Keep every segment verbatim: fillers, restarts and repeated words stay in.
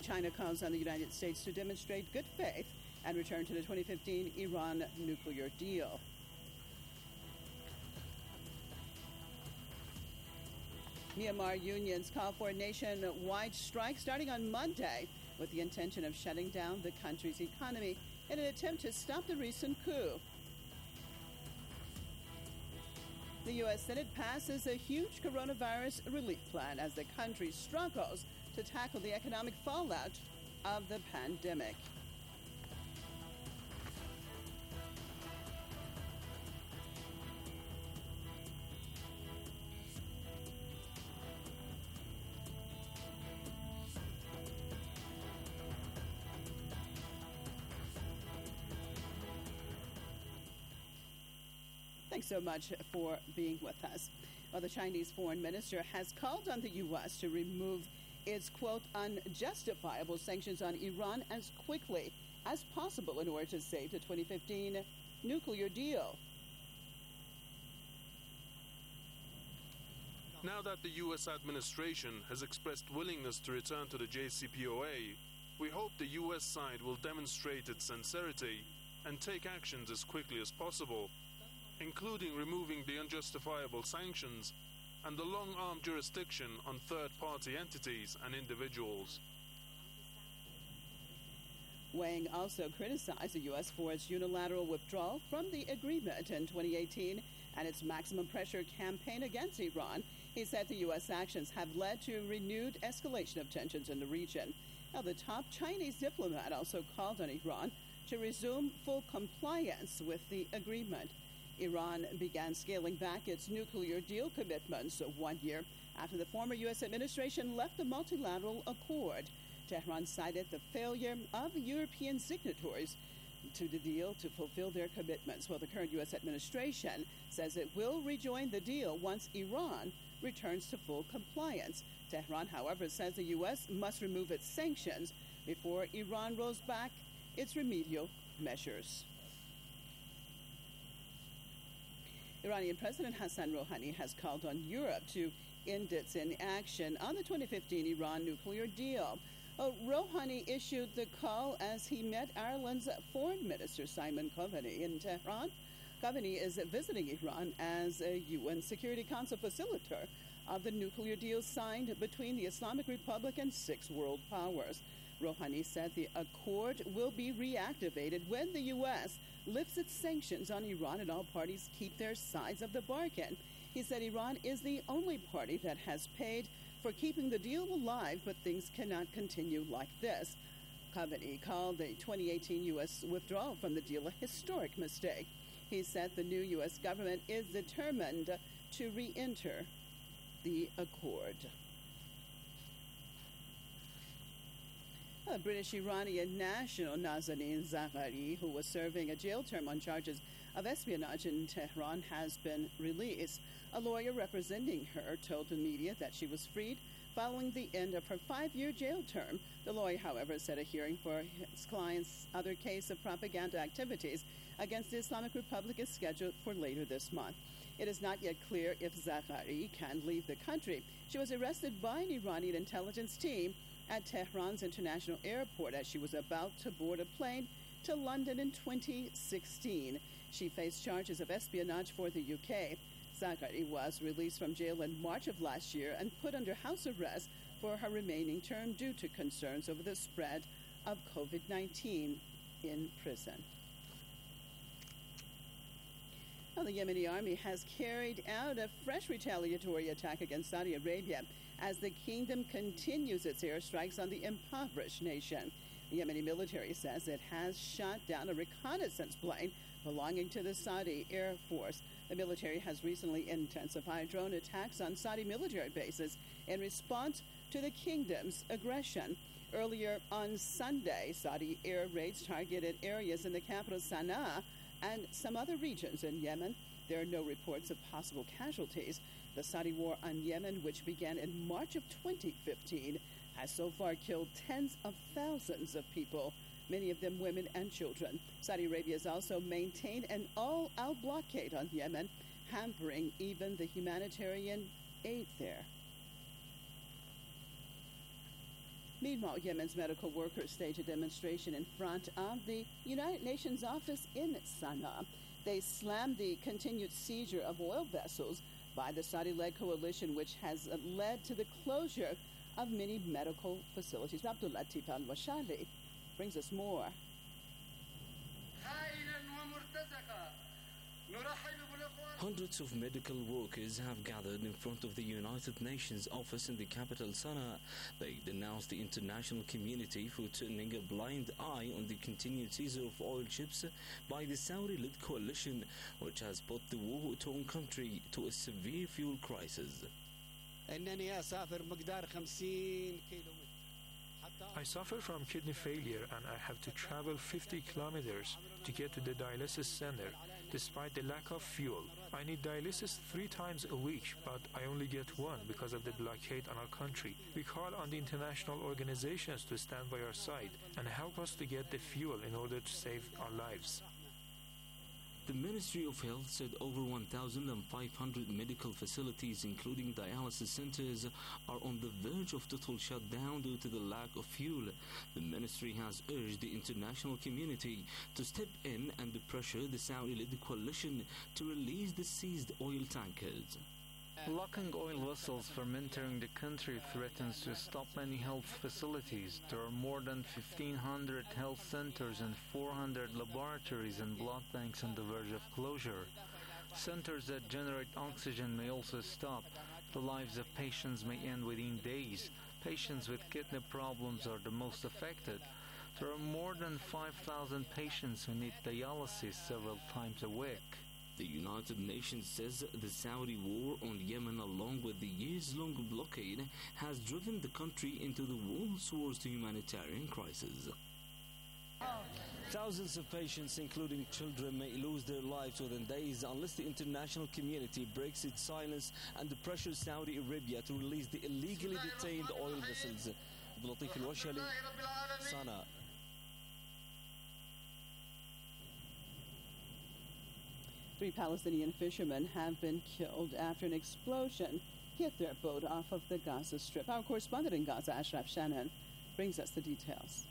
China calls on the United States to demonstrate good faith and return to the twenty fifteen Iran nuclear deal. Myanmar unions call for a nationwide strike starting on Monday with the intention of shutting down the country's economy in an attempt to stop the recent coup. The U S Senate passes a huge coronavirus relief plan as the country struggles to tackle the economic fallout of the pandemic. Thanks so much for being with us. Well, the Chinese foreign minister has called on the U S to remove its, quote, unjustifiable sanctions on Iran as quickly as possible in order to save the twenty fifteen nuclear deal. Now that the U S administration has expressed willingness to return to the J C P O A, we hope the U S side will demonstrate its sincerity and take actions as quickly as possible, including removing the unjustifiable sanctions and the long-arm jurisdiction on third-party entities and individuals. Wang also criticized the U S for its unilateral withdrawal from the agreement in twenty eighteen and its maximum pressure campaign against Iran. He said the U S actions have led to renewed escalation of tensions in the region. Now, the top Chinese diplomat also called on Iran to resume full compliance with the agreement. Iran began scaling back its nuclear deal commitments one year after the former U S administration left the multilateral accord. Tehran cited the failure of European signatories to the deal to fulfill their commitments. Well, the current U S administration says it will rejoin the deal once Iran returns to full compliance. Tehran, however, says the U S must remove its sanctions before Iran rolls back its remedial measures. Iranian President Hassan Rouhani has called on Europe to end its inaction on the twenty fifteen Iran nuclear deal. Oh, Rouhani issued the call as he met Ireland's Foreign Minister Simon Coveney in Tehran. Coveney is visiting Iran as a U N Security Council facilitator of the nuclear deal signed between the Islamic Republic and six world powers. Rouhani said the accord will be reactivated when the U S lifts its sanctions on Iran and all parties keep their sides of the bargain. He said Iran is the only party that has paid for keeping the deal alive, but things cannot continue like this. Coveney called the twenty eighteen U S withdrawal from the deal a historic mistake. He said the new U S government is determined to re-enter the accord. A British Iranian national, Nazanin Zaghari, who was serving a jail term on charges of espionage in Tehran, has been released. A lawyer representing her told the media that she was freed following the end of her five-year jail term. The lawyer, however, said a hearing for his client's other case of propaganda activities against the Islamic Republic is scheduled for later this month. It is not yet clear if Zaghari can leave the country. She was arrested by an Iranian intelligence team at Tehran's international airport as she was about to board a plane to London in twenty sixteen. She faced charges of espionage for the U K. Zaghari was released from jail in March of last year and put under house arrest for her remaining term due to concerns over the spread of COVID nineteen in prison. Well, the Yemeni army has carried out a fresh retaliatory attack against Saudi Arabia as the kingdom continues its airstrikes on the impoverished nation. The Yemeni military says it has shot down a reconnaissance plane belonging to the Saudi Air Force. The military has recently intensified drone attacks on Saudi military bases in response to the kingdom's aggression. Earlier on Sunday, Saudi air raids targeted areas in the capital Sana'a and some other regions in Yemen. There are no reports of possible casualties. The Saudi war on Yemen, which began in March of twenty fifteen, has so far killed tens of thousands of people, many of them women and children. Saudi Arabia has also maintained an all-out blockade on Yemen, hampering even the humanitarian aid there. Meanwhile, Yemen's medical workers staged a demonstration in front of the United Nations office in Sana'a. They slammed the continued seizure of oil vessels by the Saudi-led coalition, which has led to the closure of many medical facilities. Abdul Latif Al-Washali brings us more. Hundreds of medical workers have gathered in front of the United Nations office in the capital Sana'a. They denounced the international community for turning a blind eye on the continued seizure of oil ships by the Saudi-led coalition, which has put the war-torn country to a severe fuel crisis. I suffer from kidney failure and I have to travel fifty kilometers to get to the dialysis center. Despite the lack of fuel, I need dialysis three times a week, but I only get one because of the blockade on our country. We call on the international organizations to stand by our side and help us to get the fuel in order to save our lives. The Ministry of Health said over one thousand five hundred medical facilities, including dialysis centers, are on the verge of total shutdown due to the lack of fuel. The ministry has urged the international community to step in and pressure the Saudi-led coalition to release the seized oil tankers. Blocking oil vessels from entering the country threatens to stop many health facilities. There are more than fifteen hundred health centers and four hundred laboratories and blood banks on the verge of closure. Centers that generate oxygen may also stop. The lives of patients may end within days. Patients with kidney problems are the most affected. There are more than five thousand patients who need dialysis several times a week. The United Nations says the Saudi war on Yemen, along with the years-long blockade, has driven the country into the world's worst humanitarian crisis. Thousands of patients, including children, may lose their lives within days unless the international community breaks its silence and pressures Saudi Arabia to release the illegally detained oil vessels. Abdul Latif Al-Washali, Sana'a. Three Palestinian fishermen have been killed after an explosion hit their boat off of the Gaza Strip. Our correspondent in Gaza, Ashraf Shannon, brings us the details.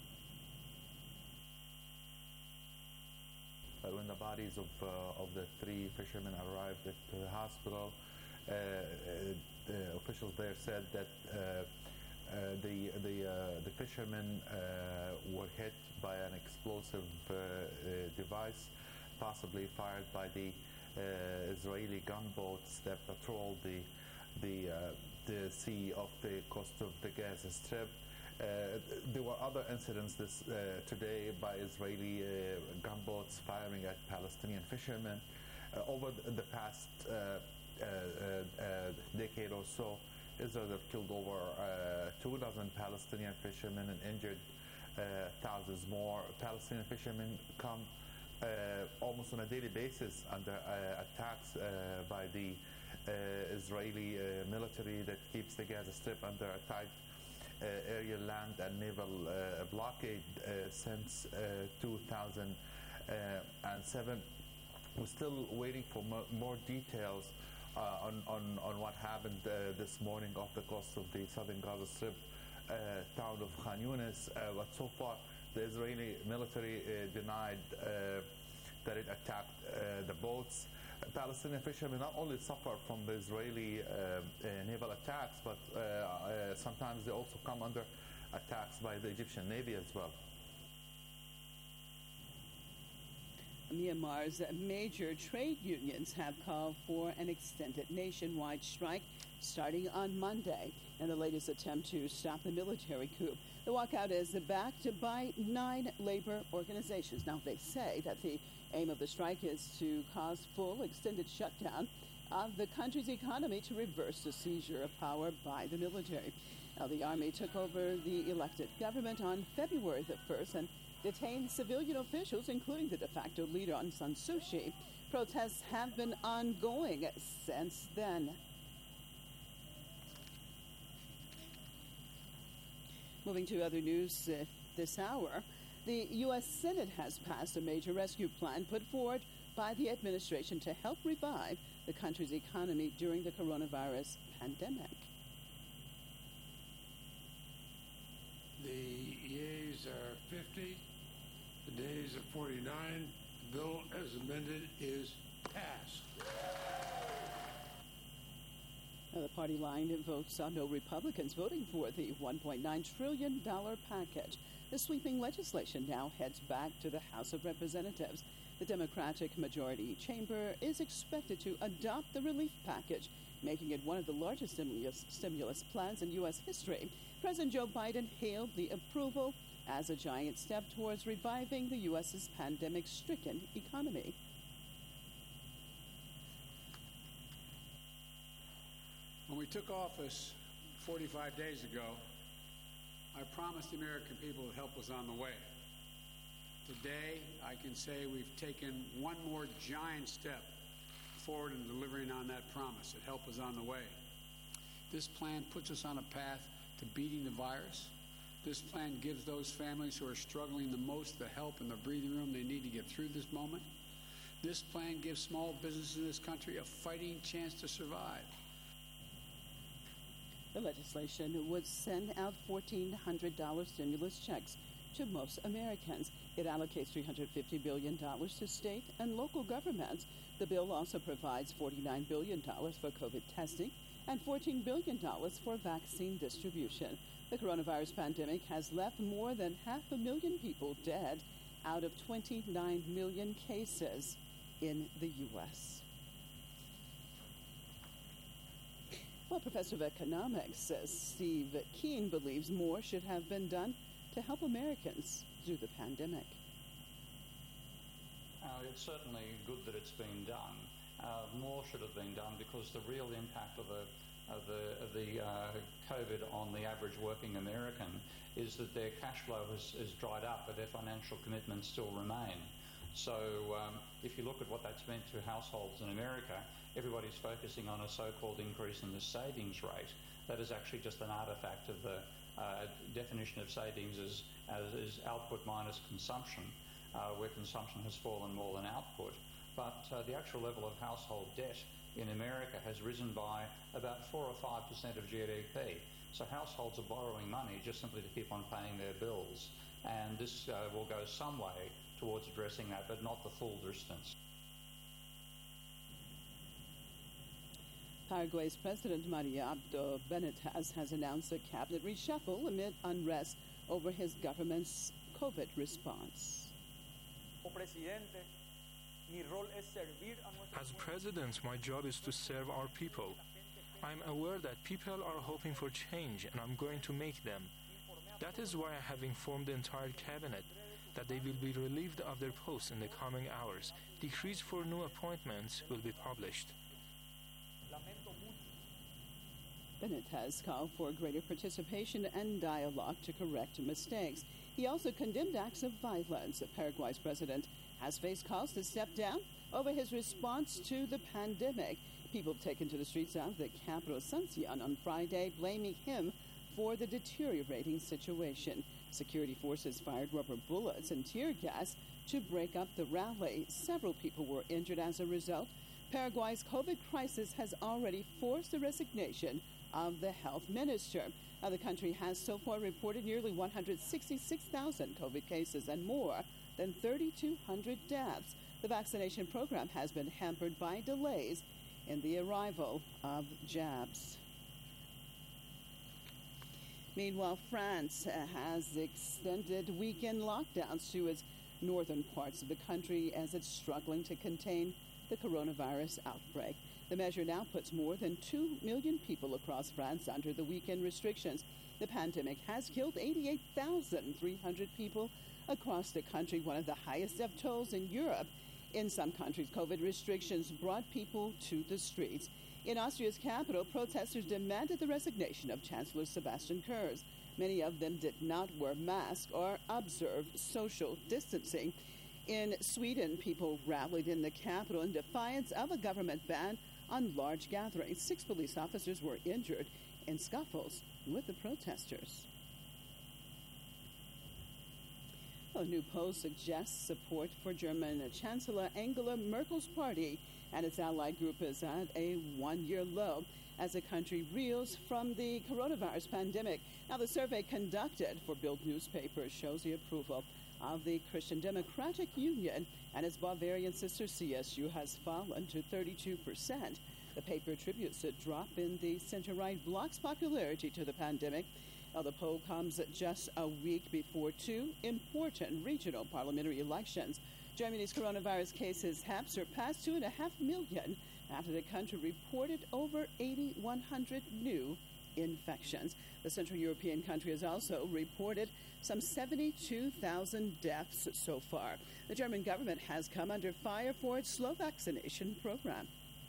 Uh, when the bodies of uh, of the three fishermen arrived at the hospital, uh, uh, the officials there said that uh, uh, the the uh, the fishermen uh, were hit by an explosive uh, uh, device, possibly fired by the uh, Israeli gunboats that patrol the the uh, the sea off the coast of the Gaza Strip. Uh, there were other incidents this uh, today by Israeli uh, gunboats firing at Palestinian fishermen. Uh, over the past uh, uh, uh, decade or so, Israel has killed over uh, two dozen Palestinian fishermen and injured uh, thousands more. Palestinian fishermen come uh, almost on a daily basis under uh, attacks uh, by the uh, Israeli uh, military that keeps the Gaza Strip under attack. Uh, aerial, land and naval uh, blockade uh, since uh, two thousand seven. We're still waiting for mo more details uh, on, on, on what happened uh, this morning off the coast of the southern Gaza Strip uh, town of Khan Yunis. Uh, but so far, the Israeli military uh, denied uh, that it attacked uh, the boats. Palestinian fishermen not only suffer from the Israeli uh, uh, naval attacks, but uh, uh, sometimes they also come under attacks by the Egyptian Navy as well. Myanmar's major trade unions have called for an extended nationwide strike starting on Monday in the latest attempt to stop the military coup. The walkout is backed by nine labor organizations. Now, they say that the aim of the strike is to cause full extended shutdown of the country's economy to reverse the seizure of power by the military. Now, the army took over the elected government on February the first and detained civilian officials, including the de facto leader Aung San Suu Kyi. Protests have been ongoing since then. Moving to other news uh, this hour, the U S Senate has passed a major rescue plan put forward by the administration to help revive the country's economy during the coronavirus pandemic. The yeas are fifty. The nays are forty-nine. The bill as amended is passed. Now, the party line votes saw no Republicans voting for the one point nine trillion dollars package. The sweeping legislation now heads back to the House of Representatives. The Democratic majority chamber is expected to adopt the relief package, making it one of the largest stimulus, stimulus plans in U S history. President Joe Biden hailed the approval as a giant step towards reviving the U S's pandemic-stricken economy. When we took office forty-five days ago, I promised the American people that help was on the way. Today, I can say we've taken one more giant step forward in delivering on that promise, that help is on the way. This plan puts us on a path to beating the virus. This plan gives those families who are struggling the most the help and the breathing room they need to get through this moment. This plan gives small businesses in this country a fighting chance to survive. The legislation would send out fourteen hundred dollars stimulus checks to most Americans. It allocates three hundred fifty billion dollars to state and local governments. The bill also provides forty-nine billion dollars for COVID testing and fourteen billion dollars for vaccine distribution. The coronavirus pandemic has left more than half a million people dead out of twenty-nine million cases in the U S Well, Professor of Economics uh, Steve Keen believes more should have been done to help Americans through the pandemic. Uh, it's certainly good that it's been done. Uh, more should have been done because the real impact of the of the, of the uh, COVID on the average working American is that their cash flow has, has dried up, but their financial commitments still remain. So um, if you look at what that's meant to households in America, everybody's focusing on a so-called increase in the savings rate. That is actually just an artifact of the uh, definition of savings as, as, as output minus consumption, uh, where consumption has fallen more than output. But uh, the actual level of household debt in America has risen by about four or five percent of G D P. So households are borrowing money just simply to keep on paying their bills. And this uh, will go some way towards addressing that, but not the full distance. Paraguay's President Maria Abdo Benitez has announced a cabinet reshuffle amid unrest over his government's COVID response. As president, my job is to serve our people. I'm aware that people are hoping for change, and I'm going to make them. That is why I have informed the entire cabinet that they will be relieved of their posts in the coming hours. Decrees for new appointments will be published. Benitez called for greater participation and dialogue to correct mistakes. He also condemned acts of violence. Paraguay's president has faced calls to step down over his response to the pandemic. People have taken to the streets of the capital, Asuncion, on Friday, blaming him for the deteriorating situation. Security forces fired rubber bullets and tear gas to break up the rally. Several people were injured as a result. Paraguay's COVID crisis has already forced the resignation of the health minister. Now, the country has so far reported nearly one hundred sixty-six thousand COVID cases and more than thirty-two hundred deaths. The vaccination program has been hampered by delays in the arrival of jabs. Meanwhile, France has extended weekend lockdowns to its northern parts of the country as it's struggling to contain the coronavirus outbreak. The measure now puts more than two million people across France under the weekend restrictions. The pandemic has killed eighty-eight thousand three hundred people across the country, one of the highest death tolls in Europe. In some countries, COVID restrictions brought people to the streets. In Austria's capital, protesters demanded the resignation of Chancellor Sebastian Kurz. Many of them did not wear masks or observe social distancing. In Sweden, people rallied in the capital in defiance of a government ban on large gatherings. Six police officers were injured in scuffles with the protesters. A new poll suggests support for German Chancellor Angela Merkel's party and its ally group is at a one-year low as the country reels from the coronavirus pandemic. Now, the survey conducted for Bild newspaper shows the approval of the Christian Democratic Union and its Bavarian sister C S U has fallen to thirty-two percent. The paper attributes a drop in the center-right bloc's popularity to the pandemic. Now, the poll comes just a week before two important regional parliamentary elections. Germany's coronavirus cases have surpassed two and a half million after the country reported over eight thousand one hundred new infections. The Central European country has also reported some seventy-two thousand deaths so far. The German government has come under fire for its slow vaccination program.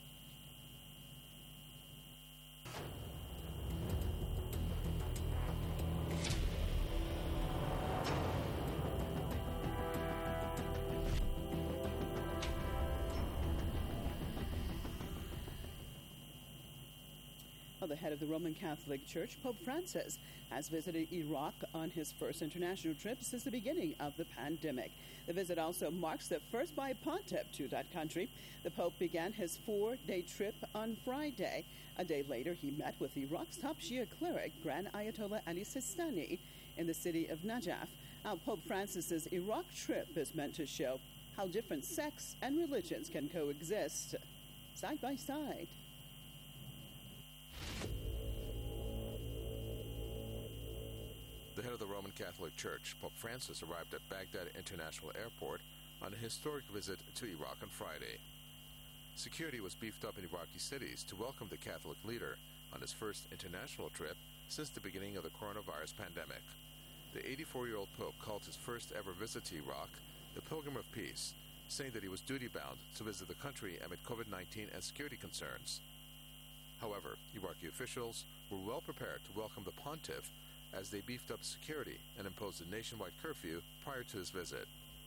The head of the Roman Catholic Church, Pope Francis, has visited Iraq on his first international trip since the beginning of the pandemic. The visit also marks the first by a pontiff to that country. The Pope began his four-day trip on Friday. A day later, he met with Iraq's top Shia cleric, Grand Ayatollah Ali Sistani, in the city of Najaf. Now, Pope Francis's Iraq trip is meant to show how different sects and religions can coexist side by side. The head of the Roman Catholic Church, Pope Francis, arrived at Baghdad International Airport on a historic visit to Iraq on Friday. Security was beefed up in Iraqi cities to welcome the Catholic leader on his first international trip since the beginning of the coronavirus pandemic. The eighty-four-year-old Pope called his first ever visit to Iraq the Pilgrim of Peace, saying that he was duty-bound to visit the country amid COVID nineteen and security concerns. However, Iraqi officials were well prepared to welcome the pontiff as they beefed up security and imposed a nationwide curfew prior to his visit.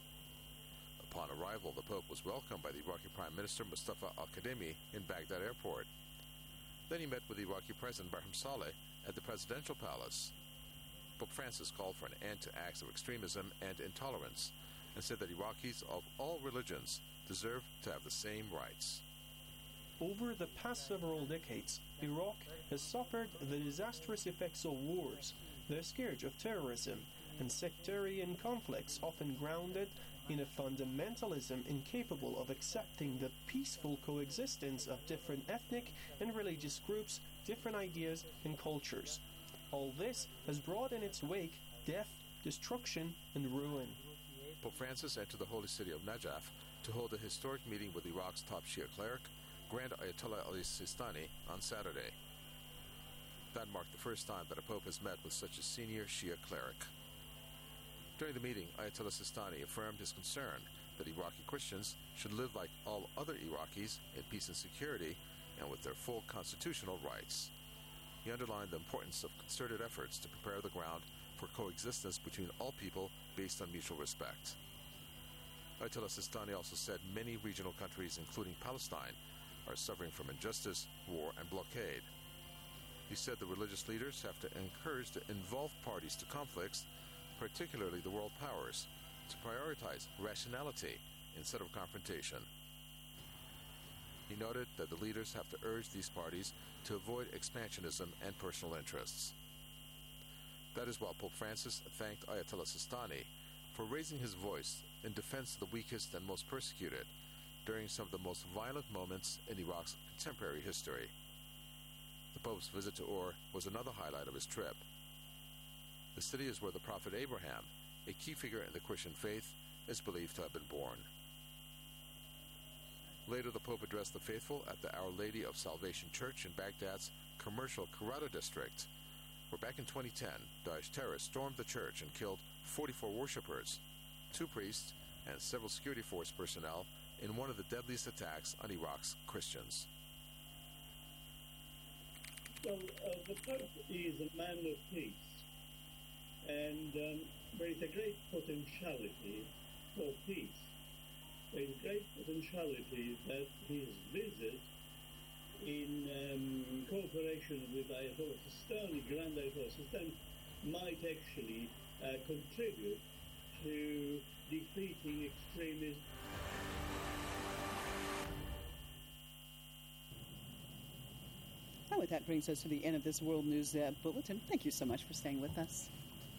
Upon arrival, the Pope was welcomed by the Iraqi Prime Minister Mustafa al-Kadhimi in Baghdad Airport. Then he met with the Iraqi President Barham Saleh at the Presidential Palace. Pope Francis called for an end to acts of extremism and intolerance and said that Iraqis of all religions deserve to have the same rights. Over the past several decades, Iraq has suffered the disastrous effects of wars, the scourge of terrorism, and sectarian conflicts often grounded in a fundamentalism incapable of accepting the peaceful coexistence of different ethnic and religious groups, different ideas and cultures. All this has brought in its wake death, destruction, and ruin. Pope Francis entered the holy city of Najaf to hold a historic meeting with Iraq's top Shia cleric, Grand Ayatollah Ali Sistani, on Saturday. That marked the first time that a pope has met with such a senior Shia cleric. During the meeting, Ayatollah Sistani affirmed his concern that Iraqi Christians should live like all other Iraqis in peace and security and with their full constitutional rights. He underlined the importance of concerted efforts to prepare the ground for coexistence between all people based on mutual respect. Ayatollah Sistani also said many regional countries, including Palestine, are suffering from injustice, war, and blockade. He said the religious leaders have to encourage the involved parties to conflicts, particularly the world powers, to prioritize rationality instead of confrontation. He noted that the leaders have to urge these parties to avoid expansionism and personal interests. That is why Pope Francis thanked Ayatollah Sistani for raising his voice in defense of the weakest and most persecuted during some of the most violent moments in Iraq's contemporary history. The Pope's visit to Ur was another highlight of his trip. The city is where the prophet Abraham, a key figure in the Christian faith, is believed to have been born. Later, the Pope addressed the faithful at the Our Lady of Salvation Church in Baghdad's commercial Karada district, where back in twenty ten, Daesh terrorists stormed the church and killed forty-four worshippers, two priests, and several security force personnel in one of the deadliest attacks on Iraq's Christians. Well, uh, the Pope is a man of peace, and um, there is a great potentiality for peace. There is great potentiality that his visit, in um, cooperation with Ayatollah Sistani, Grand Ayatollah Sistani, might actually uh, contribute to defeating extremism. And with that brings us to the end of this World News uh, Bulletin. Thank you so much for staying with us.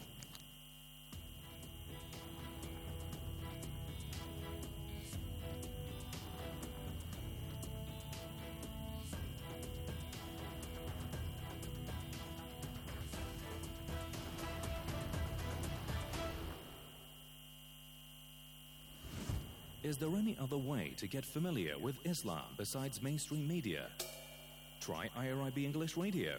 Is there any other way to get familiar with Islam besides mainstream media? Try I R I B English Radio.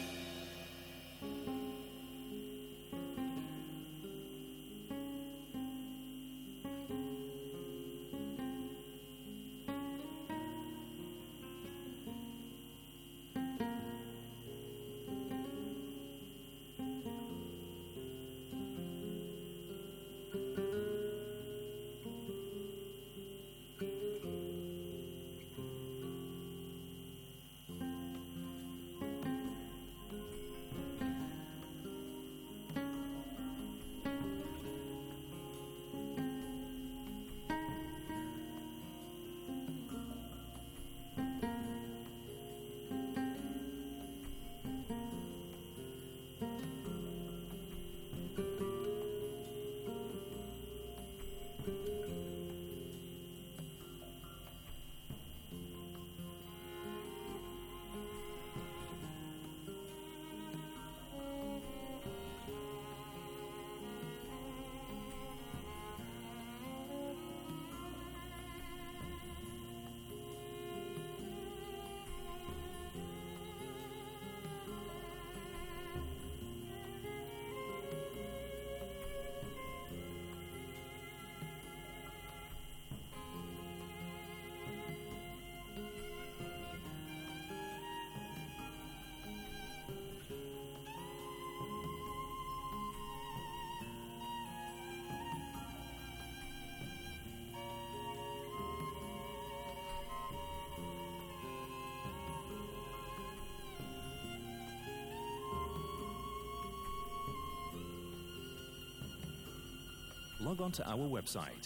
Log on to our website,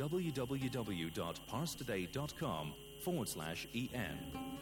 www.parstoday.com forward slash EN.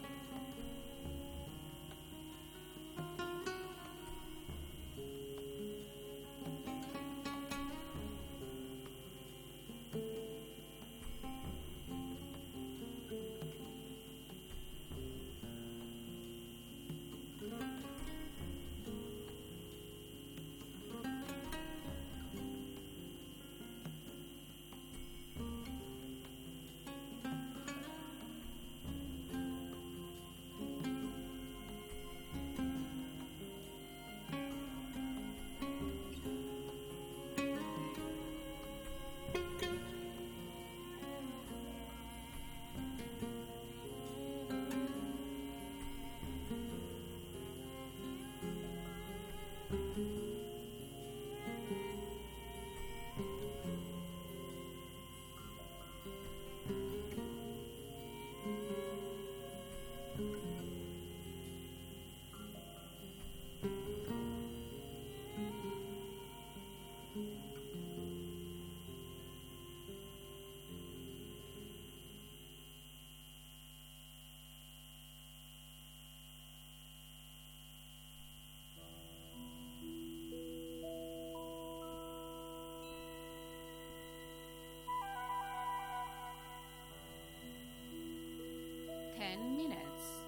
ten minutes.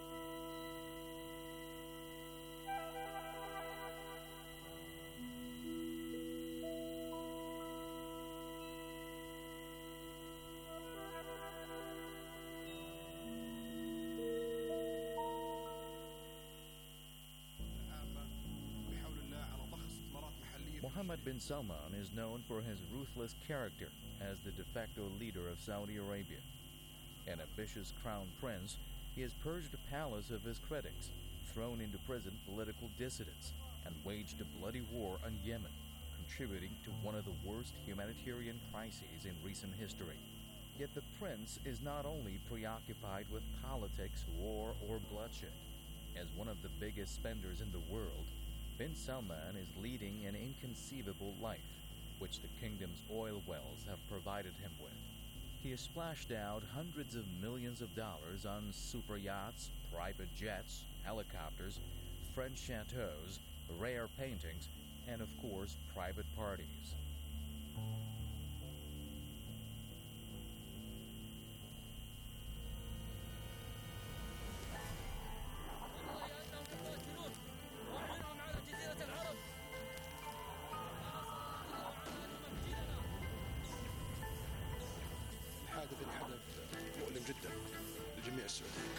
Mohammed bin Salman is known for his ruthless character as the de facto leader of Saudi Arabia. An ambitious crown prince, he has purged the palace of his critics, thrown into prison political dissidents, and waged a bloody war on Yemen, contributing to one of the worst humanitarian crises in recent history. Yet the prince is not only preoccupied with politics, war, or bloodshed. As one of the biggest spenders in the world, bin Salman is leading an inconceivable life, which the kingdom's oil wells have provided him with. He has splashed out hundreds of millions of dollars on super yachts, private jets, helicopters, French chateaus, rare paintings, and of course, private parties. الحادث الحدث مؤلم جدا لجميع السعوديين.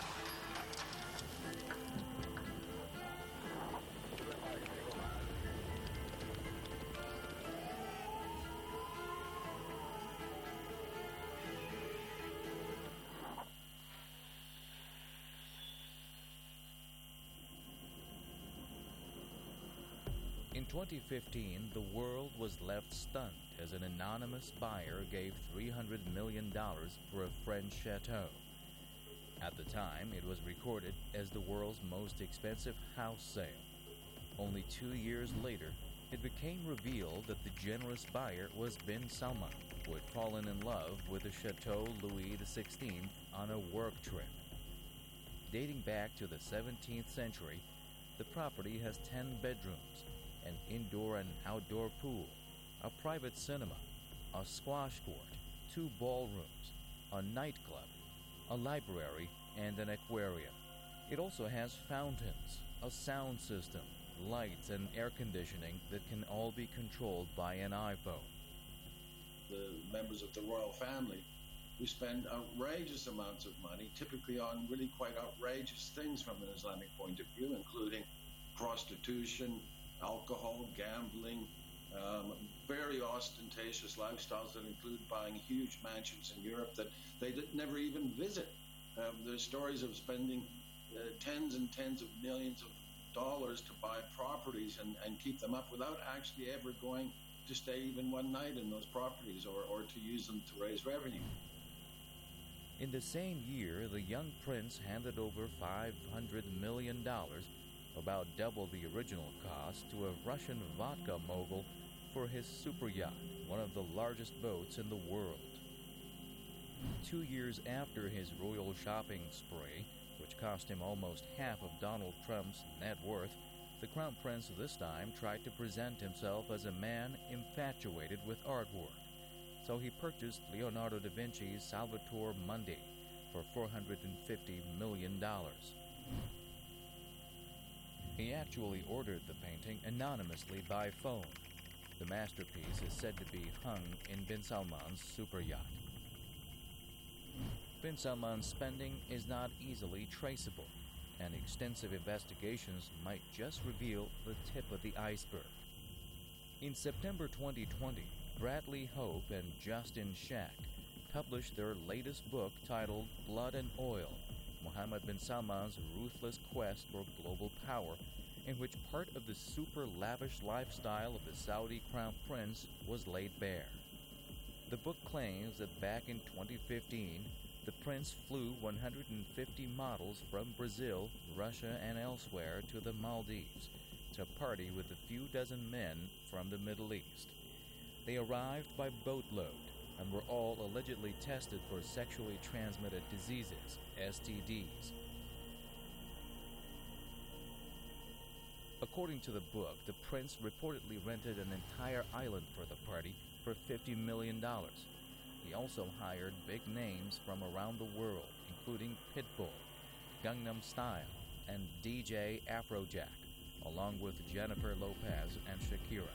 In twenty fifteen, the world was left stunned as an anonymous buyer gave three hundred million dollars for a French chateau. At the time, it was recorded as the world's most expensive house sale. Only two years later, it became revealed that the generous buyer was bin Salman, who had fallen in love with the Chateau Louis the sixteenth on a work trip. Dating back to the seventeenth century, the property has ten bedrooms, an indoor and outdoor pool, a private cinema, a squash court, two ballrooms, a nightclub, a library, and an aquarium. It also has fountains, a sound system, lights, and air conditioning that can all be controlled by an iPhone. The members of the royal family who spend outrageous amounts of money, typically on really quite outrageous things from an Islamic point of view, including prostitution, alcohol, gambling, um, very ostentatious lifestyles that include buying huge mansions in Europe that they did never even visit. Um, there's stories of spending uh, tens and tens of millions of dollars to buy properties and, and keep them up without actually ever going to stay even one night in those properties or, or to use them to raise revenue. In the same year, the young prince handed over five hundred million dollars, about double the original cost, to a Russian vodka mogul for his super yacht, one of the largest boats in the world. Two years after his royal shopping spree, which cost him almost half of Donald Trump's net worth, the Crown Prince this time tried to present himself as a man infatuated with artwork. So he purchased Leonardo da Vinci's Salvator Mundi for four hundred fifty million dollars. He actually ordered the painting anonymously by phone. The masterpiece is said to be hung in bin Salman's super yacht. Bin Salman's spending is not easily traceable, and extensive investigations might just reveal the tip of the iceberg. In September twenty twenty, Bradley Hope and Justin Shack published their latest book titled Blood and Oil, Mohammed bin Salman's Ruthless Quest for Global Power, in which part of the super lavish lifestyle of the Saudi Crown Prince was laid bare. The book claims that back in twenty fifteen, the prince flew one hundred fifty models from Brazil, Russia, and elsewhere to the Maldives to party with a few dozen men from the Middle East. They arrived by boatload and were all allegedly tested for sexually transmitted diseases, S T Ds. According to the book, the prince reportedly rented an entire island for the party for fifty million dollars. He also hired big names from around the world, including Pitbull, Gangnam Style, and D J Afrojack, along with Jennifer Lopez and Shakira.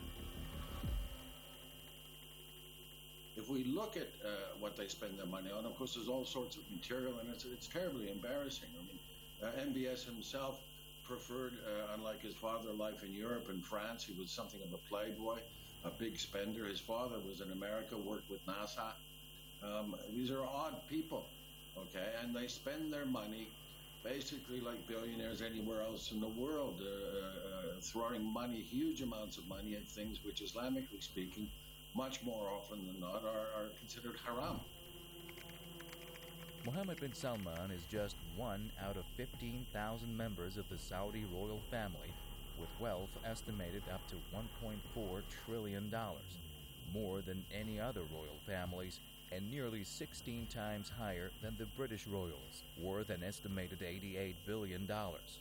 If we look at uh, what they spend their money on, of course, there's all sorts of material, and it's, it's terribly embarrassing. I mean, uh, M B S himself preferred, uh, unlike his father, life in Europe and France. He was something of a playboy, a big spender. His father was in America, worked with NASA. Um, these are odd people, okay, and they spend their money basically like billionaires anywhere else in the world, uh, uh, throwing money, huge amounts of money at things which, Islamically speaking, much more often than not, are, are considered haram. Mohammed bin Salman is just one out of fifteen thousand members of the Saudi royal family, with wealth estimated up to one point four trillion dollars, more than any other royal families, and nearly sixteen times higher than the British royals, worth an estimated eighty-eight billion dollars.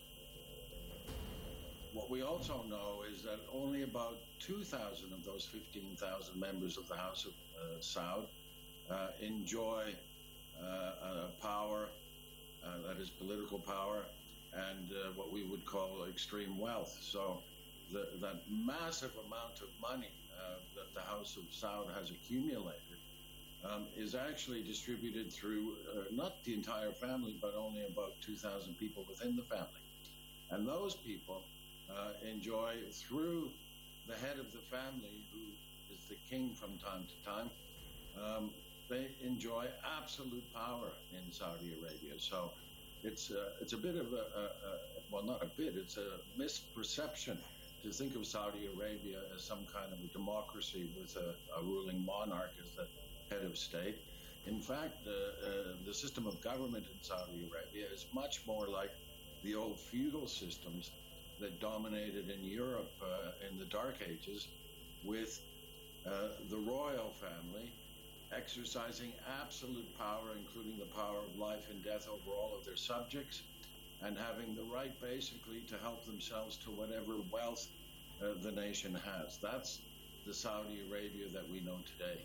What we also know is that only about two thousand of those fifteen thousand members of the House of uh, Saud uh, enjoy uh, uh, power, uh, that is political power, and uh, what we would call extreme wealth. So the, that massive amount of money uh, that the House of Saud has accumulated um, is actually distributed through uh, not the entire family, but only about two thousand people within the family. And those people uh, enjoy, through the head of the family, who is the king from time to time, um, they enjoy absolute power in Saudi Arabia. So it's uh, it's a bit of a, a, a, well, not a bit, it's a misperception to think of Saudi Arabia as some kind of a democracy with a, a ruling monarch as the head of state. In fact, uh, uh, the system of government in Saudi Arabia is much more like the old feudal systems that dominated in Europe uh, in the Dark Ages, with uh, the royal family exercising absolute power, including the power of life and death over all of their subjects, and having the right basically to help themselves to whatever wealth uh, the nation has. That's the Saudi Arabia that we know today.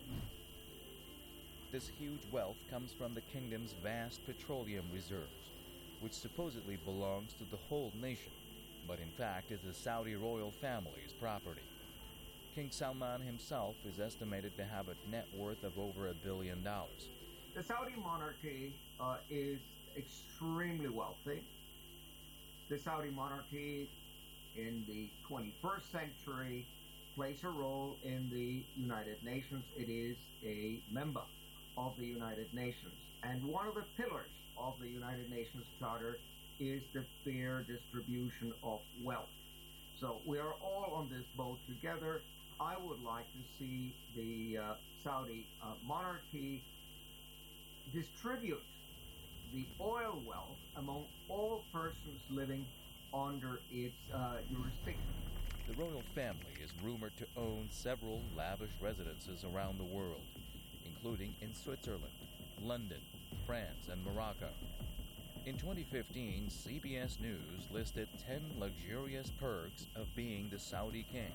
This huge wealth comes from the kingdom's vast petroleum reserves, which supposedly belongs to the whole nation, but in fact is the Saudi royal family's property. King Salman himself is estimated to have a net worth of over a billion dollars. The Saudi monarchy uh, is extremely wealthy. The Saudi monarchy in the twenty-first century plays a role in the United Nations. It is a member of the United Nations. And one of the pillars of the United Nations Charter is the fair distribution of wealth. So we are all on this boat together. I would like to see the uh, Saudi uh, monarchy distribute the oil wealth among all persons living under its uh, jurisdiction. The royal family is rumored to own several lavish residences around the world, including in Switzerland, London, France, and Morocco. In twenty fifteen, C B S News listed ten luxurious perks of being the Saudi king.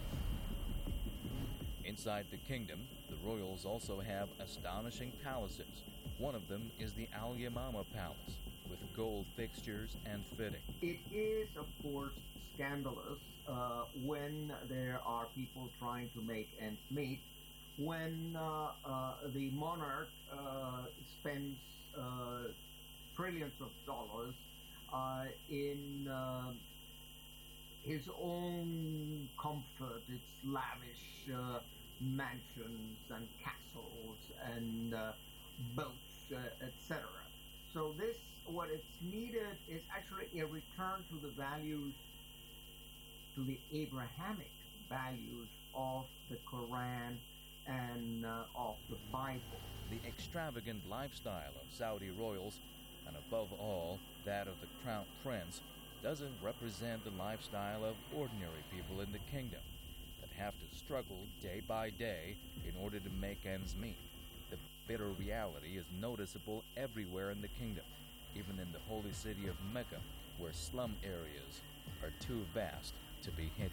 Inside the kingdom, the royals also have astonishing palaces. One of them is the Al Yamama Palace, with gold fixtures and fitting. It is, of course, scandalous uh, when there are people trying to make ends meet, when uh, uh, the monarch uh, spends uh, trillions of dollars uh, in uh, his own comfort, its lavish uh, mansions and castles and uh, boats, uh, et cetera. So this, what it's needed is actually a return to the values, to the Abrahamic values of the Quran and uh, of the Bible. The extravagant lifestyle of Saudi royals, and above all, that of the Crown Prince, doesn't represent the lifestyle of ordinary people in the kingdom that have to struggle day by day in order to make ends meet. The bitter reality is noticeable everywhere in the kingdom, even in the holy city of Mecca, where slum areas are too vast to be hidden.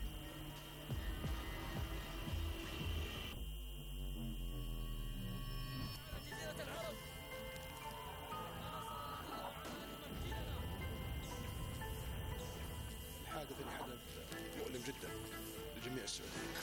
الحادث اللي حدث مؤلم جدا لجميع السعوديين.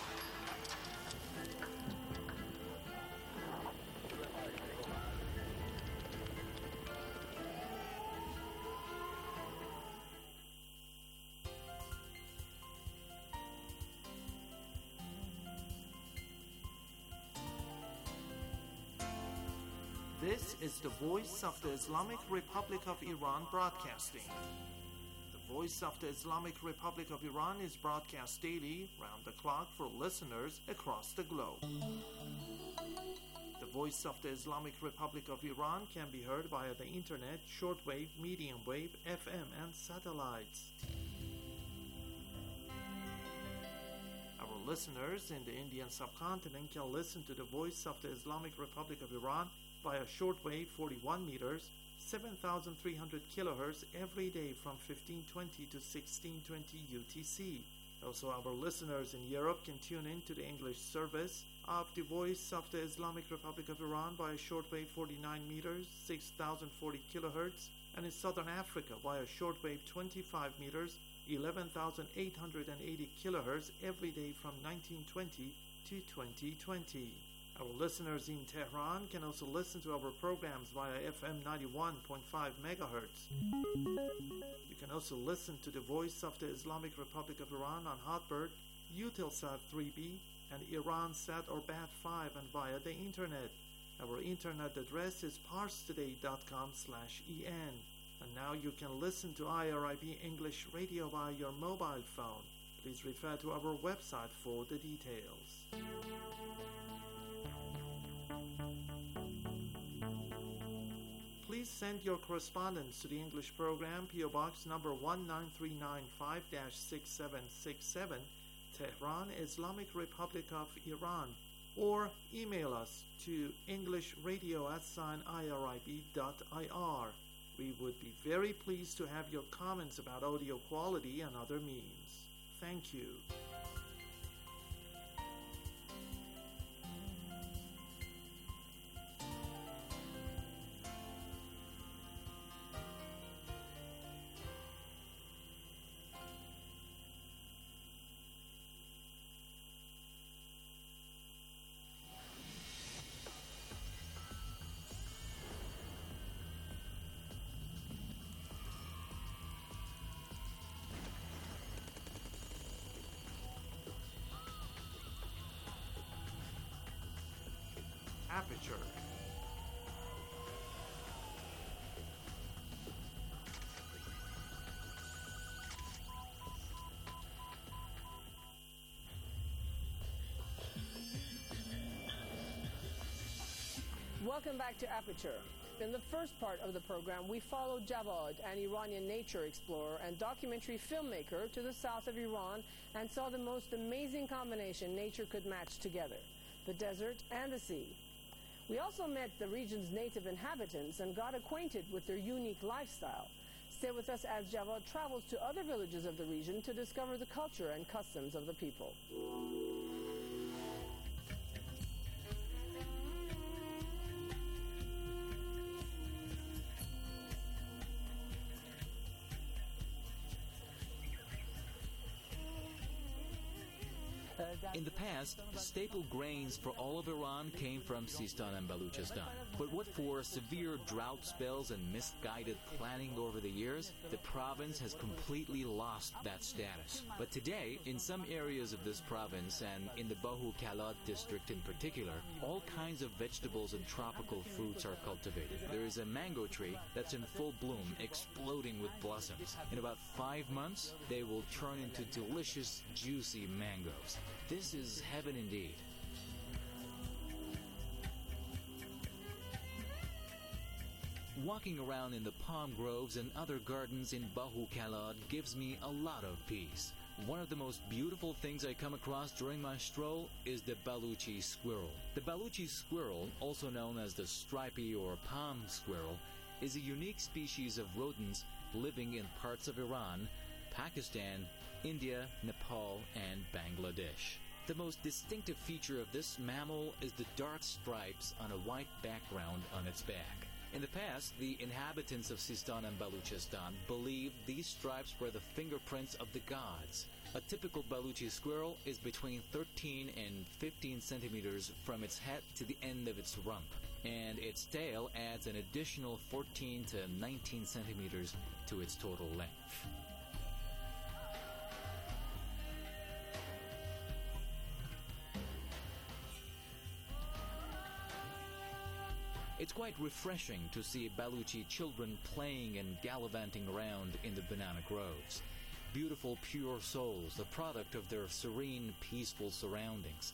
This is the Voice of the Islamic Republic of Iran broadcasting. The Voice of the Islamic Republic of Iran is broadcast daily, round the clock, for listeners across the globe. The Voice of the Islamic Republic of Iran can be heard via the internet, shortwave, medium wave, F M, and satellites. Our listeners in the Indian subcontinent can listen to the Voice of the Islamic Republic of Iran via shortwave forty-one meters, seven thousand three hundred kilohertz every day from fifteen twenty to sixteen twenty U T C. Also, our listeners in Europe can tune in to the English service of the Voice of the Islamic Republic of Iran via shortwave forty-nine meters, six thousand forty kilohertz, and in Southern Africa via shortwave twenty-five meters, eleven thousand eight hundred eighty kilohertz every day from nineteen twenty to twenty twenty. Our listeners in Tehran can also listen to our programs via F M ninety-one point five megahertz. You can also listen to the Voice of the Islamic Republic of Iran on Hotbird, Eutelsat three B, and Iransat or B A T five, and via the internet. Our internet address is parstoday dot com slash en. And now you can listen to I R I B English Radio via your mobile phone. Please refer to our website for the details. Please send your correspondence to the English program, P O Box number one nine three nine five dash six seven six seven, Tehran, Islamic Republic of Iran, or email us to englishradio at irib dot I R. We would be very pleased to have your comments about audio quality and other means. Thank you. Aperture. Welcome back to Aperture. In the first part of the program, we followed Javad, an Iranian nature explorer and documentary filmmaker, to the south of Iran and saw the most amazing combination nature could match together: the desert and the sea. We also met the region's native inhabitants and got acquainted with their unique lifestyle. Stay with us as Javad travels to other villages of the region to discover the culture and customs of the people. In the past, staple grains for all of Iran came from Sistan and Baluchistan. But what for severe drought spells and misguided planning over the years, the province has completely lost that status. But today, in some areas of this province, and in the Bahu Kalad district in particular, all kinds of vegetables and tropical fruits are cultivated. There is a mango tree that's in full bloom, exploding with blossoms. In about five months, they will turn into delicious, juicy mangoes. This is heaven indeed. Walking around in the palm groves and other gardens in Bahu Kalad gives me a lot of peace. One of the most beautiful things I come across during my stroll is the Baluchi squirrel. The Baluchi squirrel, also known as the stripy or palm squirrel, is a unique species of rodents living in parts of Iran, Pakistan, India, Nepal, and Bangladesh. The most distinctive feature of this mammal is the dark stripes on a white background on its back. In the past, the inhabitants of Sistan and Baluchistan believed these stripes were the fingerprints of the gods. A typical Baluchi squirrel is between thirteen and fifteen centimeters from its head to the end of its rump, and its tail adds an additional fourteen to nineteen centimeters to its total length. It's quite refreshing to see Baluchi children playing and gallivanting around in the banana groves. Beautiful, pure souls, the product of their serene, peaceful surroundings.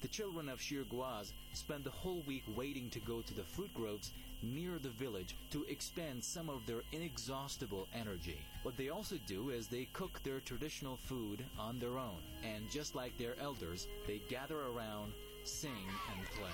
The children of Shirguaz spend the whole week waiting to go to the fruit groves near the village to expend some of their inexhaustible energy. What they also do is they cook their traditional food on their own, and just like their elders, they gather around, sing, and play.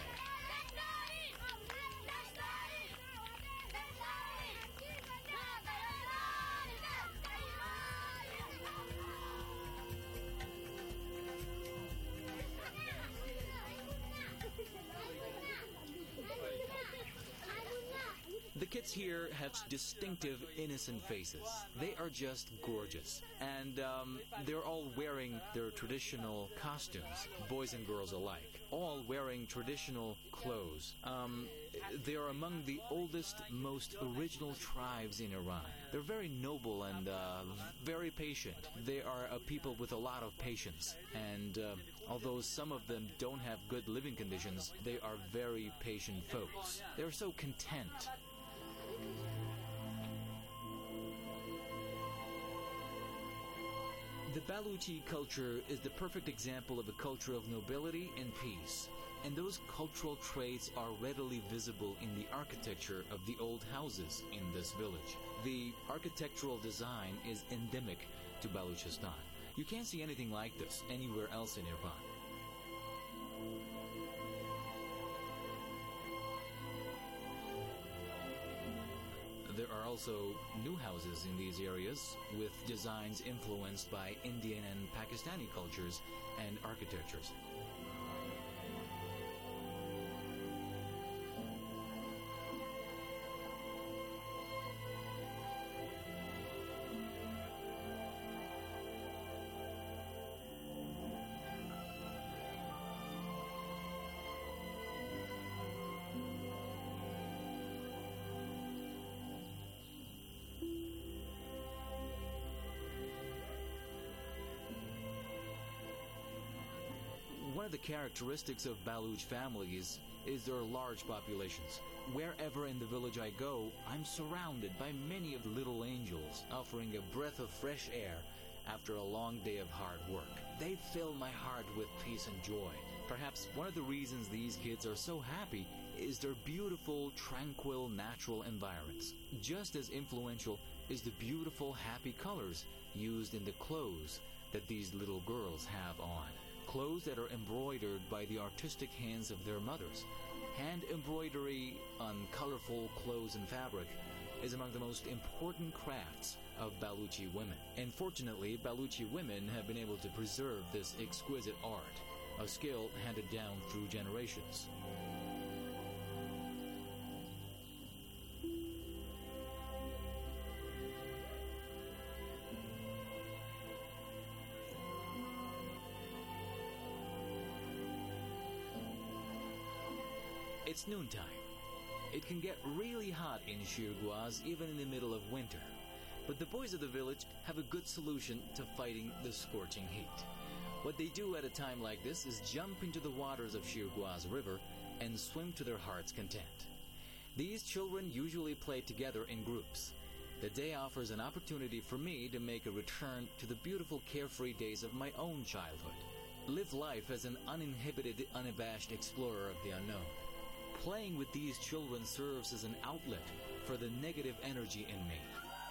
The kids here have distinctive, innocent faces. They are just gorgeous. And um, they're all wearing their traditional costumes, boys and girls alike. All wearing traditional clothes. Um, they are among the oldest, most original tribes in Iran. They're very noble and uh, very patient. They are a people with a lot of patience. And uh, although some of them don't have good living conditions, they are very patient folks. They're so content. The Baluchi culture is the perfect example of a culture of nobility and peace, and those cultural traits are readily visible in the architecture of the old houses in this village. The architectural design is endemic to Baluchistan. You can't see anything like this anywhere else in Iran. There are also new houses in these areas with designs influenced by Indian and Pakistani cultures and architectures. One of the characteristics of Baluch families is their large populations. Wherever in the village I go, I'm surrounded by many of the little angels, offering a breath of fresh air after a long day of hard work. They fill my heart with peace and joy. Perhaps one of the reasons these kids are so happy is their beautiful, tranquil, natural environments. Just as influential is the beautiful, happy colors used in the clothes that these little girls have on. Clothes that are embroidered by the artistic hands of their mothers. Hand embroidery on colorful clothes and fabric is among the most important crafts of Baluchi women. And fortunately, Baluchi women have been able to preserve this exquisite art, a skill handed down through generations. It's noontime. It can get really hot in Shirguaz even in the middle of winter. But the boys of the village have a good solution to fighting the scorching heat. What they do at a time like this is jump into the waters of Shirguaz River and swim to their heart's content. These children usually play together in groups. The day offers an opportunity for me to make a return to the beautiful carefree days of my own childhood. Live life as an uninhibited, unabashed explorer of the unknown. Playing with these children serves as an outlet for the negative energy in me.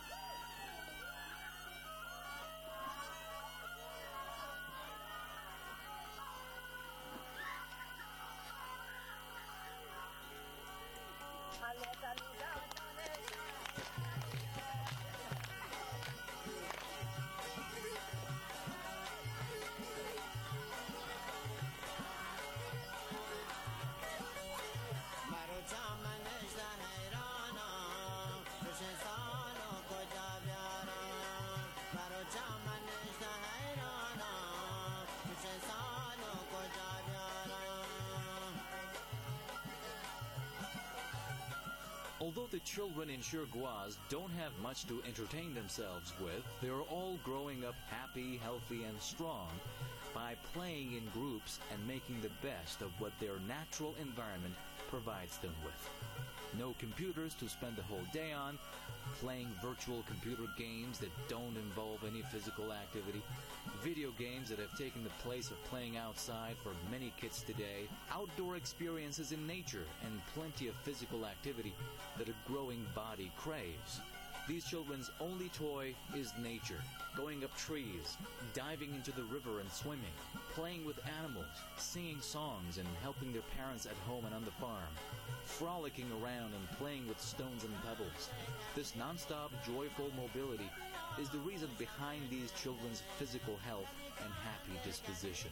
Although the children in Shirguaz don't have much to entertain themselves with, they're all growing up happy, healthy, and strong by playing in groups and making the best of what their natural environment provides them with. No computers to spend the whole day on, playing virtual computer games that don't involve any physical activity, video games that have taken the place of playing outside for many kids today, outdoor experiences in nature, and plenty of physical activity that a growing body craves. These children's only toy is nature, going up trees, diving into the river and swimming, playing with animals, singing songs and helping their parents at home and on the farm, frolicking around and playing with stones and pebbles. This non-stop, joyful mobility is the reason behind these children's physical health and happy disposition.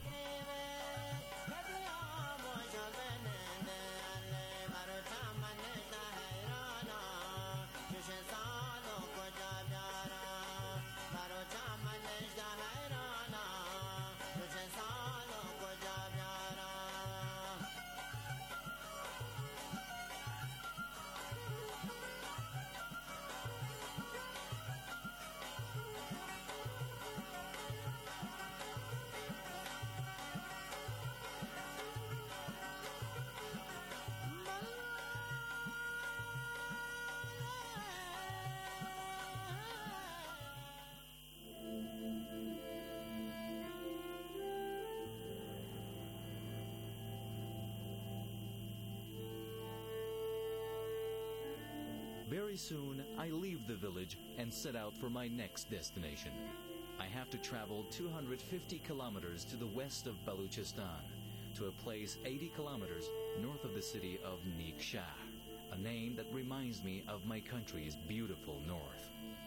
Very soon, I leave the village and set out for my next destination. I have to travel two hundred fifty kilometers to the west of Baluchistan, to a place eighty kilometers north of the city of Neak-Shah, a name that reminds me of my country's beautiful north.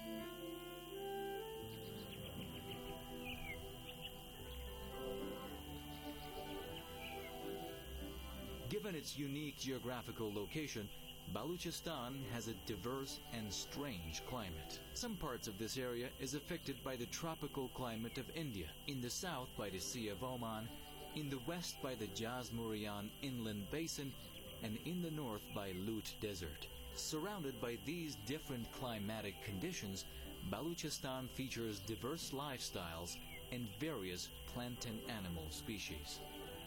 Given its unique geographical location, Baluchistan has a diverse and strange climate. Some parts of this area is affected by the tropical climate of India, in the south by the Sea of Oman, in the west by the Jazmurian Inland Basin, and in the north by Lut Desert. Surrounded by these different climatic conditions, Baluchistan features diverse lifestyles and various plant and animal species.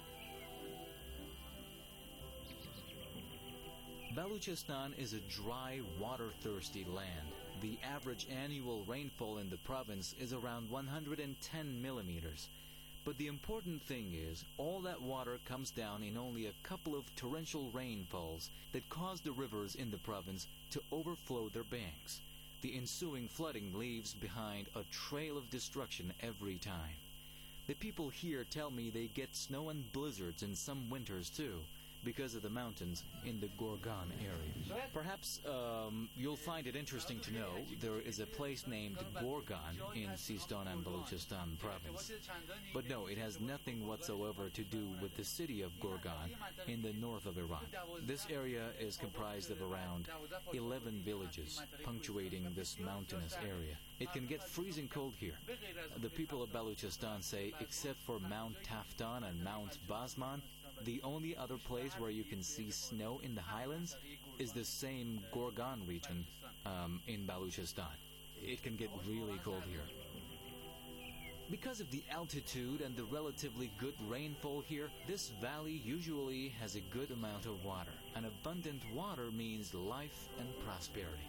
Baluchistan is a dry, water-thirsty land. The average annual rainfall in the province is around one hundred ten millimeters. But the important thing is, all that water comes down in only a couple of torrential rainfalls that cause the rivers in the province to overflow their banks. The ensuing flooding leaves behind a trail of destruction every time. The people here tell me they get snow and blizzards in some winters too, because of the mountains in the Gorgan area. Perhaps um, you'll find it interesting to know there is a place named Gorgan in Sistan and Baluchistan province. But no, it has nothing whatsoever to do with the city of Gorgan in the north of Iran. This area is comprised of around eleven villages, punctuating this mountainous area. It can get freezing cold here. The people of Baluchistan say, except for Mount Taftan and Mount Basman, the only other place where you can see snow in the highlands is the same Gorgan region um, in Baluchistan. It can get really cold here. Because of the altitude and the relatively good rainfall here, this valley usually has a good amount of water. And abundant water means life and prosperity.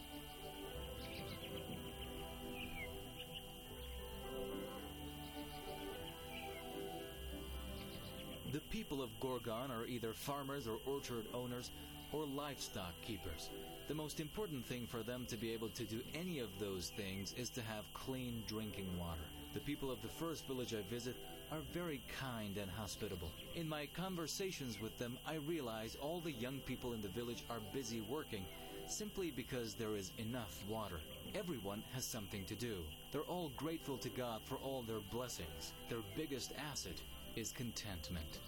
The people of Gorgan are either farmers or orchard owners or livestock keepers. The most important thing for them to be able to do any of those things is to have clean drinking water. The people of the first village I visit are very kind and hospitable. In my conversations with them, I realize all the young people in the village are busy working simply because there is enough water. Everyone has something to do. They're all grateful to God for all their blessings. Their biggest asset is contentment.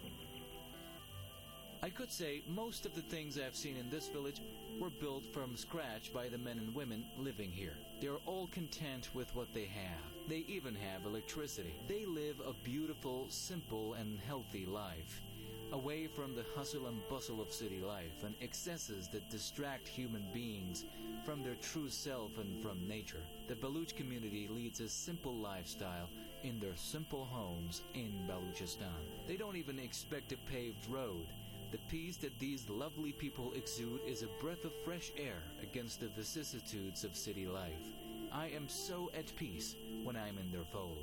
I could say most of the things I've seen in this village were built from scratch by the men and women living here. They are all content with what they have. They even have electricity. They live a beautiful, simple, and healthy life, away from the hustle and bustle of city life and excesses that distract human beings from their true self and from nature. The Baluch community leads a simple lifestyle in their simple homes in Baluchistan. They don't even expect a paved road. The peace that these lovely people exude is a breath of fresh air against the vicissitudes of city life. I am so at peace when I am in their fold.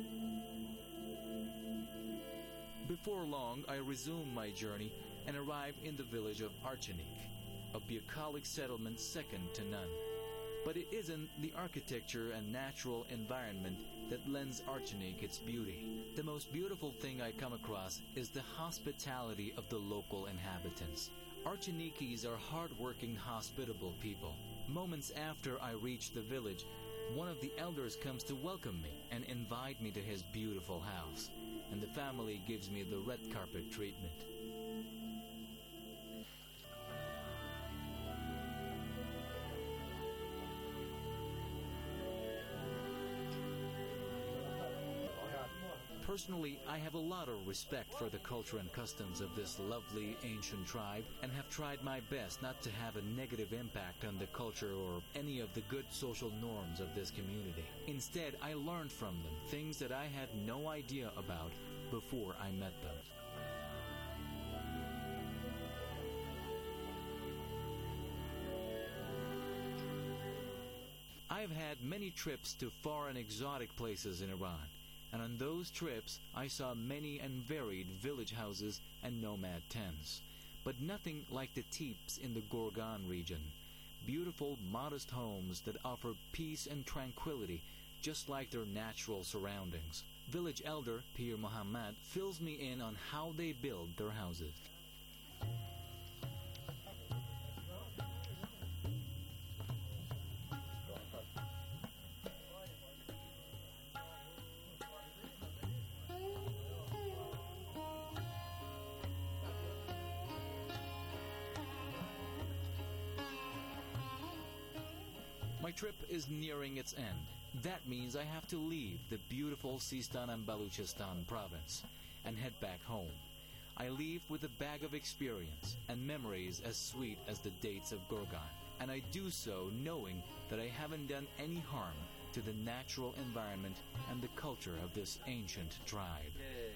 Before long, I resume my journey and arrive in the village of Archanik, a bucolic settlement second to none. But it isn't the architecture and natural environment that lends Archanik its beauty. The most beautiful thing I come across is the hospitality of the local inhabitants. Archanikis are hard-working, hospitable people. Moments after I reach the village, one of the elders comes to welcome me and invite me to his beautiful house, and the family gives me the red carpet treatment. Personally, I have a lot of respect for the culture and customs of this lovely ancient tribe and have tried my best not to have a negative impact on the culture or any of the good social norms of this community. Instead, I learned from them things that I had no idea about before I met them. I have had many trips to far and exotic places in Iran. And on those trips, I saw many and varied village houses and nomad tents. But nothing like the teeps in the Gorgan region. Beautiful, modest homes that offer peace and tranquility, just like their natural surroundings. Village elder Pir Muhammad fills me in on how they build their houses. My trip is nearing its end. That means I have to leave the beautiful Sistan and Baluchistan province and head back home. I leave with a bag of experience and memories as sweet as the dates of Gorgan, and I do so knowing that I haven't done any harm to the natural environment and the culture of this ancient tribe.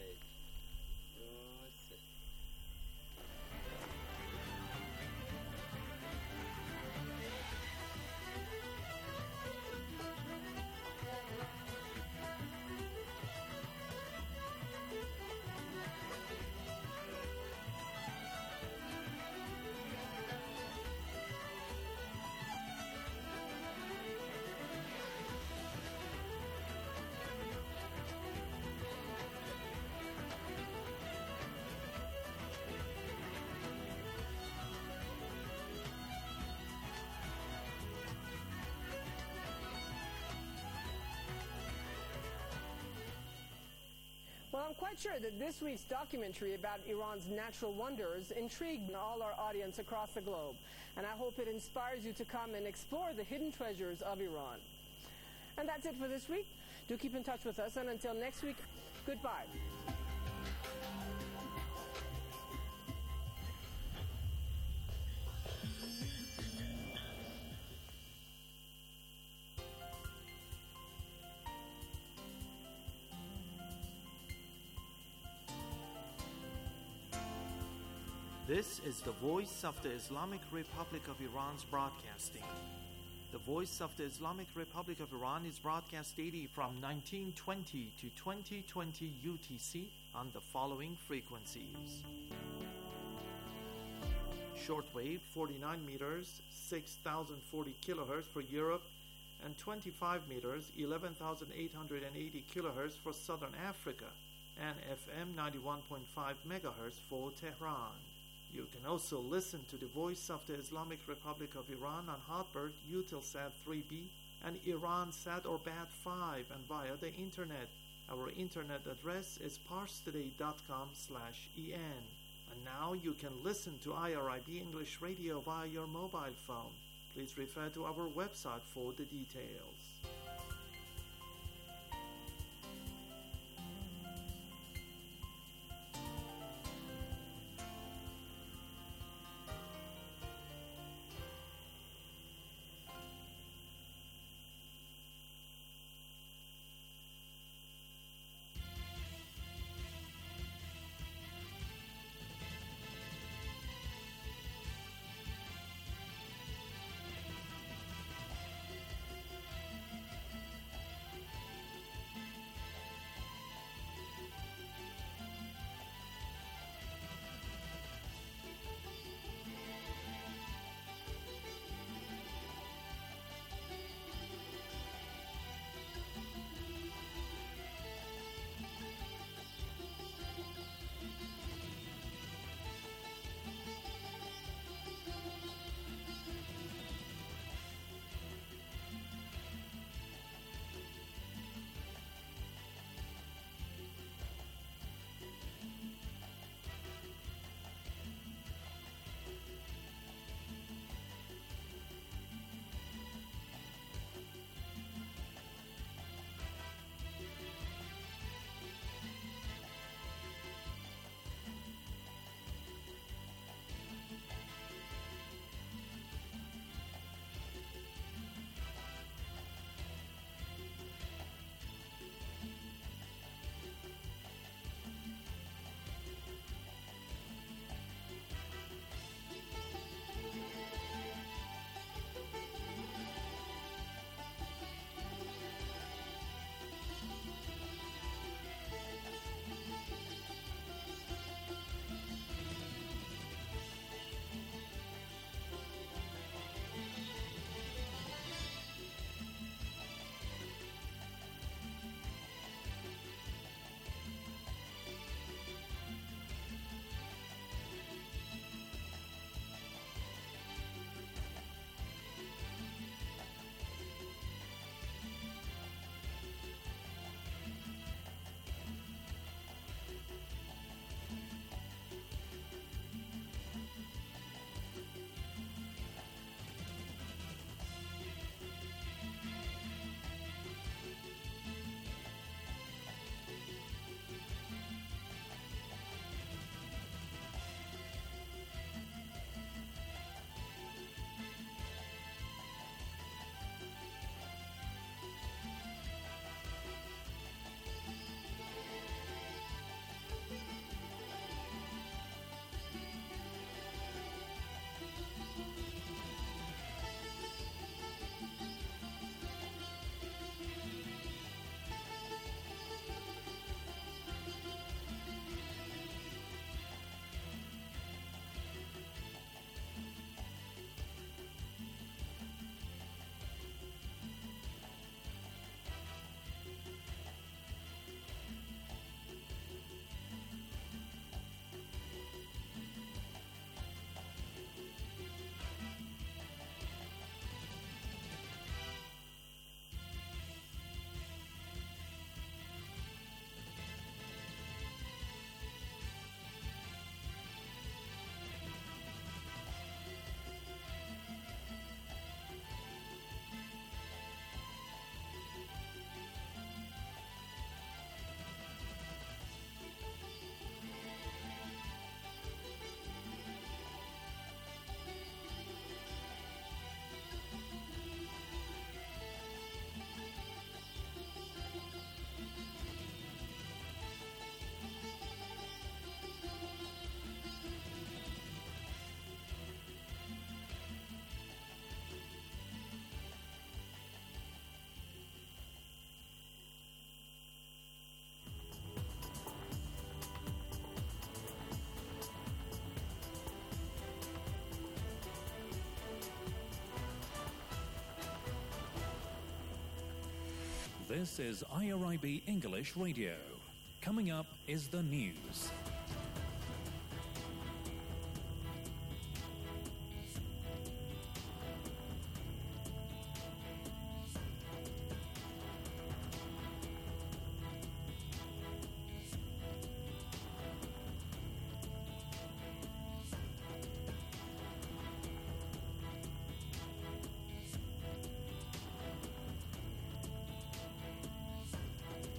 Well, I'm quite sure that this week's documentary about Iran's natural wonders intrigued all our audience across the globe. And I hope it inspires you to come and explore the hidden treasures of Iran. And that's it for this week. Do keep in touch with us. And until next week, goodbye. This is the Voice of the Islamic Republic of Iran's broadcasting. The Voice of the Islamic Republic of Iran is broadcast daily from nineteen twenty to twenty twenty U T C on the following frequencies. Shortwave forty-nine meters, six thousand forty kilohertz for Europe, and twenty-five meters, eleven thousand eight hundred eighty kilohertz for Southern Africa, and F M ninety-one point five megahertz for Tehran. You can also listen to the Voice of the Islamic Republic of Iran on Hotbird, Eutelsat three B, and Iransat or Bat five, and via the Internet. Our Internet address is parstoday.com slash en. And now you can listen to I R I B English Radio via your mobile phone. Please refer to our website for the details. This is I R I B English Radio. Coming up is the news.